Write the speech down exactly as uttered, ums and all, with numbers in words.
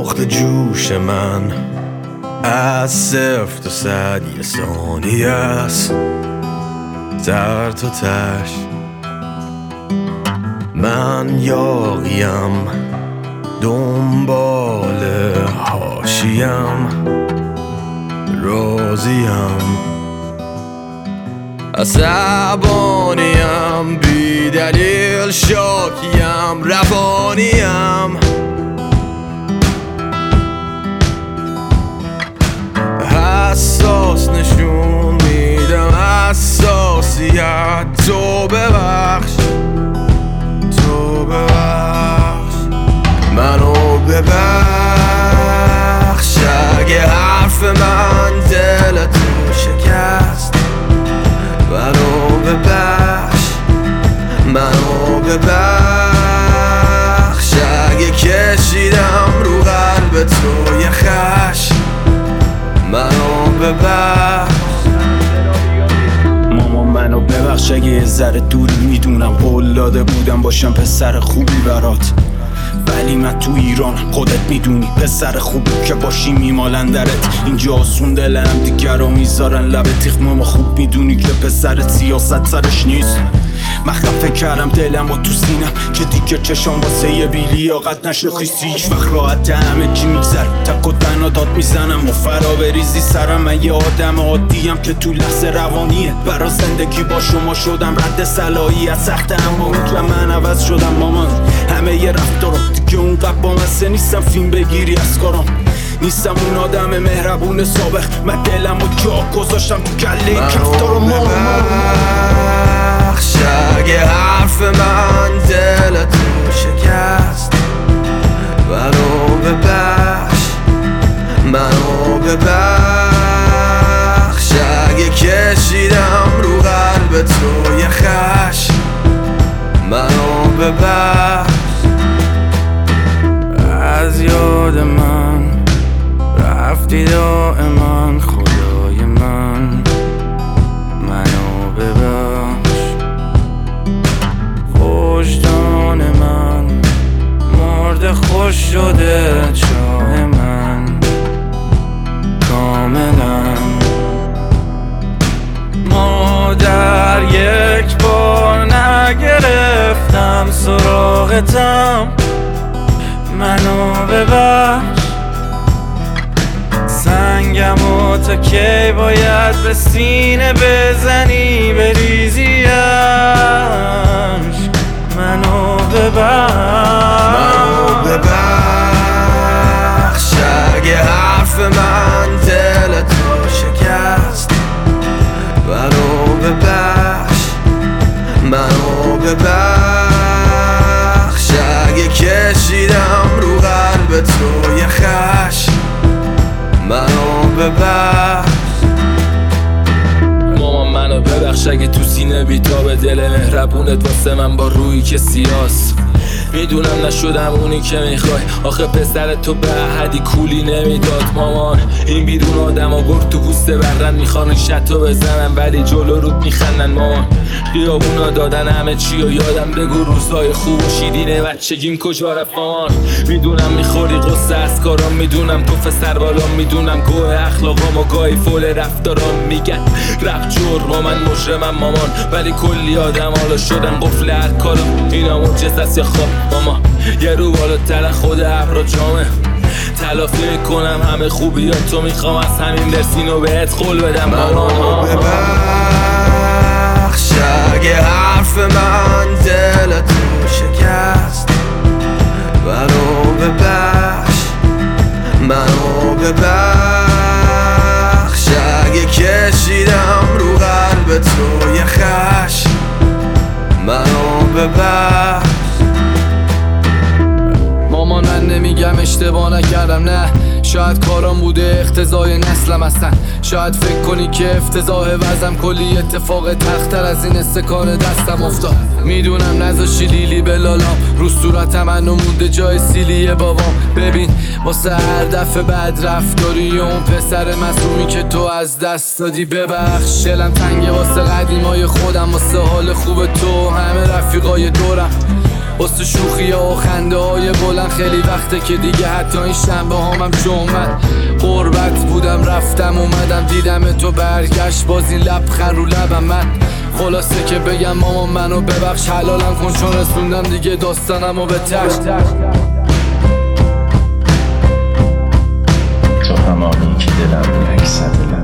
نقطه جوش من از صفر تا صد یه ثانیه است، در تا تش من یاقیم، دنبال حاشیم، راضیم، عصبانیم، بی دلیل شاکیم، رفانیم، حساس نشون میدم حساسیت. تو ببخش، تو ببخش، منو ببخش اگه حرف من دلتو شکست. منو ببخش، منو ببخش اگه کشیدم رو قلب تو یه خشم. منو ببخش، ماما منو ببخش اگه یه ذره دوری میدونم. قول داده بودم باشم پسر خوبی برات، ولی من تو ایران خودت میدونی پسر خوبی که باشی میمالن درت. اینجا آسون دلم دیگر رو میذارن لب تیخ. ماما خوب میدونی که پسر سیاست سرش نیست. من خفه کردم دلم و تو سینم که دیگه چشام واسه یه بیلیاقت نشه خیسی. هیچ وقت راحت همه چی میگذر، تک و تنها داد میزنم و فرا بریزی سرم. من یه آدم عادیم که تو لحظه روانیه. برا زندگی با شما شدم رد صلاحیت، سخت اما و من عوض شدم مامان. همه یه رفتارم دیگه اونقدر با مسه نیستم فیلم بگیری از کارم. نیستم اون آدم مهربون سابق، من دلم و جا گذاشتم تو گله کفتارم. منو ببخش اگه حرف من دلتو شکست. منو ببخش، منو ببخش اگه کشیدم رو قلب تو یه خشم. منو ببخش از یاد من رفتی دائما خدای من. منو ببخش، وجدان من مرده خوش شده چاه من کاملا. مادر یک بار نگرفتم سراغتم. منو ببخش، سنگم و تا کی باید به سینه بزنی بریزیش. منو ببخش، منو ببخش اگه حرف من دلتو شکست. منو ببخش، منو ببخش اگه کشیدم رو قلب تو یه خشم. منو ببخش، ماما منو ببخش اگه تو سینه بیتاب دل مهربونت واسه من با رویی که سیاست. میدونم نشدم اونی که میخوای، آخه پسر تو به احدی کولی نمیداد. مامان این بیرون آدم ها برد تو بوسته برن، میخوان شتو بزنن ولی جلو رود میخندن. مامان خیابونا دادن همه چی و یادم بگو روزهای خوب و شیرینه بچگیم کجا رفت. مامان میدونم میخوری قصه از کارام، میدونم تو فسر بالام، میدونم گوه اخلاقام و گاهی فول رفتارام. میگن رفت جرم و من مجرمم مامان، ولی کلی آدم حالا شدن قفل هر کارم. اینا معجزه است یا خواب ماما، یه رو بالاتر خود ابرا جامه. تلافی میکنم همه خوبیاتو، میخوام از همین درسینو بهت قول بدم مامان. ببخش اگه حرف من دلتو شکست. منو ببخش، منو ببخش اگه کشیدم رو قلب تو یه خشم. منو ببخش. مامان من نمیگم اشتباه نکردم، نه شاید کارام بوده اقتضای نسلم هستن. شاید فکر کنی که افتضاح وزم، کلی اتفاق تختر از این استکان دستم افتاد. میدونم نذاشی لیلی به لالام، رو صورتم منو مونده جای سیلی بابام. ببین واسه هر دفعه بد رفتاری اون پسر مظلومی که تو از دست دادی. ببخش دلم تنگه واسه قدیمای خودم، واسه حال خوب تو همه رفیقای دورم. واسه شوخی ها و خنده های بلند خیلی وقته که دیگه حتی این شنبه هامم جمعن غربت بودم رفتم اومدم دیدم تو برگشت باز این لبخند رو لبم من خلاصه که بگم مامان منو ببخش حلالم کن چون رسوندم دیگه داستانم و به تشت تو همانی که دلم یک سر